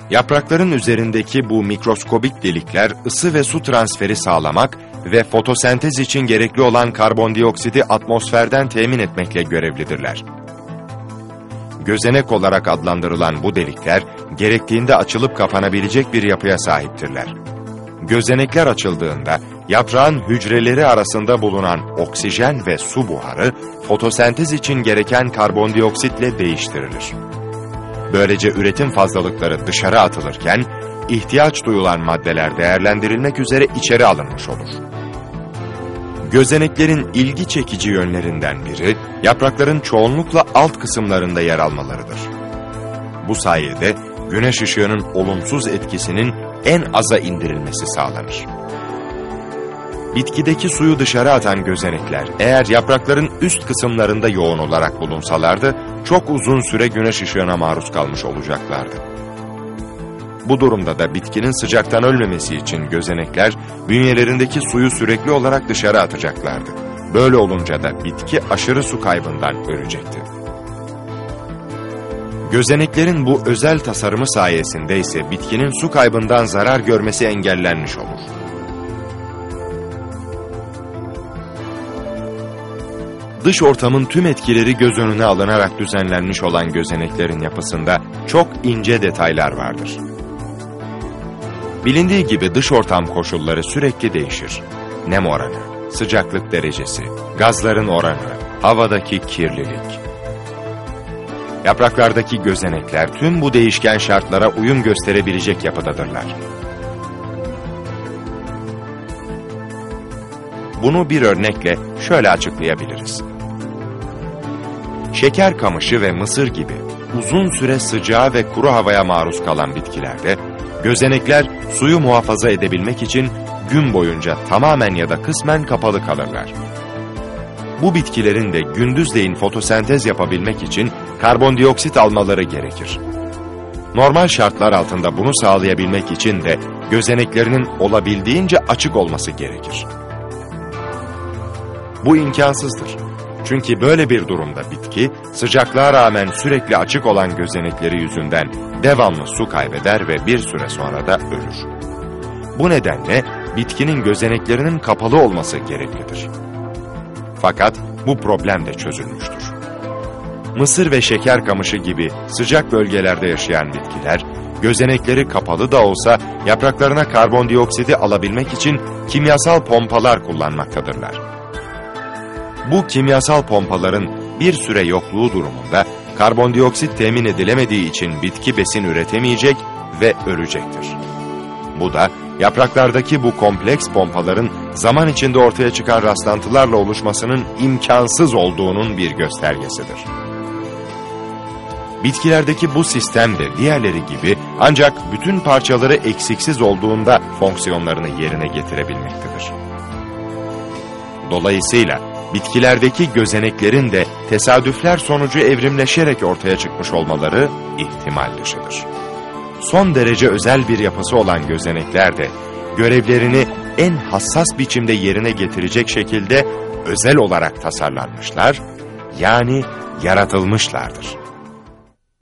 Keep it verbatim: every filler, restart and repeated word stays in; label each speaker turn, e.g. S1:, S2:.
S1: Yaprakların üzerindeki bu mikroskobik delikler ısı ve su transferi sağlamak ve fotosentez için gerekli olan karbondioksiti atmosferden temin etmekle görevlidirler. Gözenek olarak adlandırılan bu delikler, gerektiğinde açılıp kapanabilecek bir yapıya sahiptirler. Gözenekler açıldığında, yaprağın hücreleri arasında bulunan oksijen ve su buharı, fotosentez için gereken karbondioksitle değiştirilir. Böylece üretim fazlalıkları dışarı atılırken, ihtiyaç duyulan maddeler değerlendirilmek üzere içeri alınmış olur. Gözeneklerin ilgi çekici yönlerinden biri, yaprakların çoğunlukla alt kısımlarında yer almalarıdır. Bu sayede güneş ışığının olumsuz etkisinin en aza indirilmesi sağlanır. Bitkideki suyu dışarı atan gözenekler, eğer yaprakların üst kısımlarında yoğun olarak bulunsalardı, çok uzun süre güneş ışığına maruz kalmış olacaklardı. Bu durumda da bitkinin sıcaktan ölmemesi için gözenekler, bünyelerindeki suyu sürekli olarak dışarı atacaklardı. Böyle olunca da bitki aşırı su kaybından ölecekti. Gözeneklerin bu özel tasarımı sayesinde ise bitkinin su kaybından zarar görmesi engellenmiş olur. Dış ortamın tüm etkileri göz önüne alınarak düzenlenmiş olan gözeneklerin yapısında çok ince detaylar vardır. Bilindiği gibi dış ortam koşulları sürekli değişir. Nem oranı, sıcaklık derecesi, gazların oranı, havadaki kirlilik. Yapraklardaki gözenekler tüm bu değişken şartlara uyum gösterebilecek yapıdadırlar. Bunu bir örnekle şöyle açıklayabiliriz. Şeker kamışı ve mısır gibi uzun süre sıcağa ve kuru havaya maruz kalan bitkilerde, gözenekler suyu muhafaza edebilmek için gün boyunca tamamen ya da kısmen kapalı kalırlar. Bu bitkilerin de gündüzleyin fotosentez yapabilmek için karbondioksit almaları gerekir. Normal şartlar altında bunu sağlayabilmek için de gözeneklerinin olabildiğince açık olması gerekir. Bu imkansızdır. Çünkü böyle bir durumda bitki, sıcaklığa rağmen sürekli açık olan gözenekleri yüzünden devamlı su kaybeder ve bir süre sonra da ölür. Bu nedenle bitkinin gözeneklerinin kapalı olması gereklidir. Fakat bu problem de çözülmüştür. Mısır ve şeker kamışı gibi sıcak bölgelerde yaşayan bitkiler, gözenekleri kapalı da olsa yapraklarına karbondioksidi alabilmek için kimyasal pompalar kullanmaktadırlar. Bu kimyasal pompaların bir süre yokluğu durumunda karbondioksit temin edilemediği için bitki besin üretemeyecek ve ölecektir. Bu da yapraklardaki bu kompleks pompaların zaman içinde ortaya çıkan rastlantılarla oluşmasının imkansız olduğunun bir göstergesidir. Bitkilerdeki bu sistem de diğerleri gibi ancak bütün parçaları eksiksiz olduğunda fonksiyonlarını yerine getirebilmektedir. Dolayısıyla bitkilerdeki gözeneklerin de tesadüfler sonucu evrimleşerek ortaya çıkmış olmaları ihtimal dışıdır. Son derece özel bir yapısı olan gözenekler de görevlerini en hassas biçimde yerine getirecek şekilde özel olarak tasarlanmışlar, yani yaratılmışlardır.